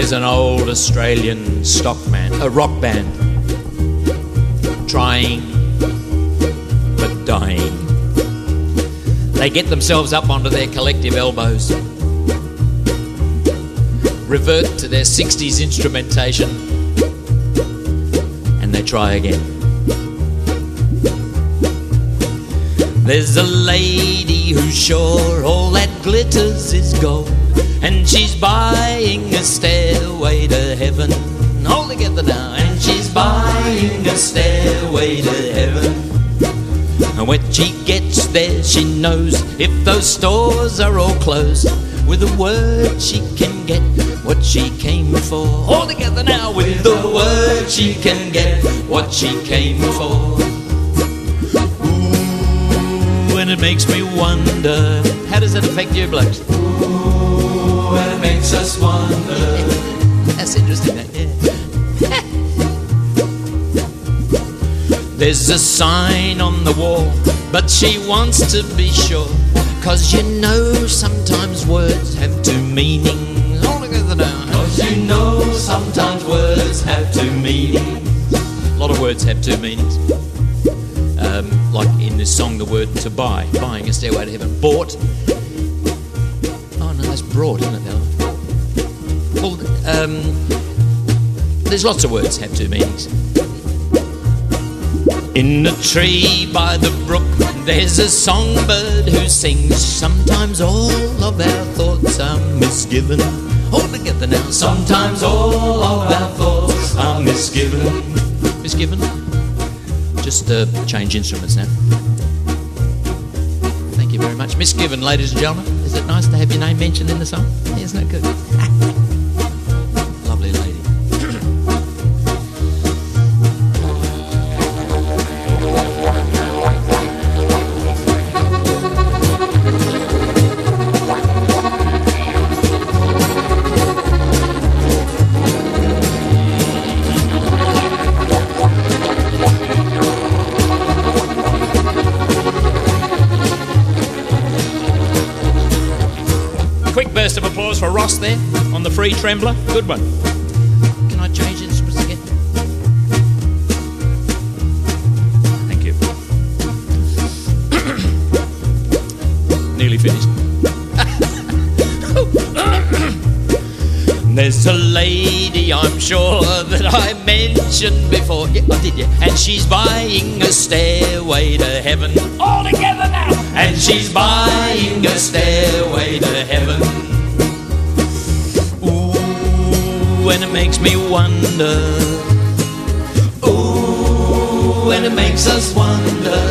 There's an old Australian rock band, trying but dying. They get themselves up onto their collective elbows, revert to their 60s instrumentation, and they try again. There's a lady who's sure all that glitters is gold, and she's buying a stairway to heaven. All together now. And she's buying a stairway to heaven. And when she gets there, she knows if those stores are all closed, with a word she can get what she came for. All together now. With a word she can get what she came for. And it makes me wonder, how does it affect you blokes? Ooh, and it makes us wonder. That's interesting, that, yeah. There's a sign on the wall, but she wants to be sure, 'cause you know sometimes words have two meanings. All together now. 'Cause you know sometimes words have two meanings. A lot of words have two meanings. Like in this song, the word to buy, buying a stairway to heaven. Bought. Oh no, that's brought, isn't it? Well, there's lots of words have two meanings. In the tree by the brook, there's a songbird who sings. Sometimes all of our thoughts are misgiven. All together now. Sometimes all of our thoughts are misgiven. Misgiven? Just change instruments now. Thank you very much. Misgiven, ladies and gentlemen. Is it nice to have your name mentioned in the song? Isn't it good? Lovely lady. Quick burst of applause for Ross there on the free trembler. Good one. Can I change instruments again? Thank you. Nearly finished. There's a lady I'm sure that I mentioned before. Yeah, I did, yeah. And she's buying a stairway to heaven. All together now. And she's buying a stairway to heaven. Ooh, and it makes me wonder. Ooh, and it makes us wonder.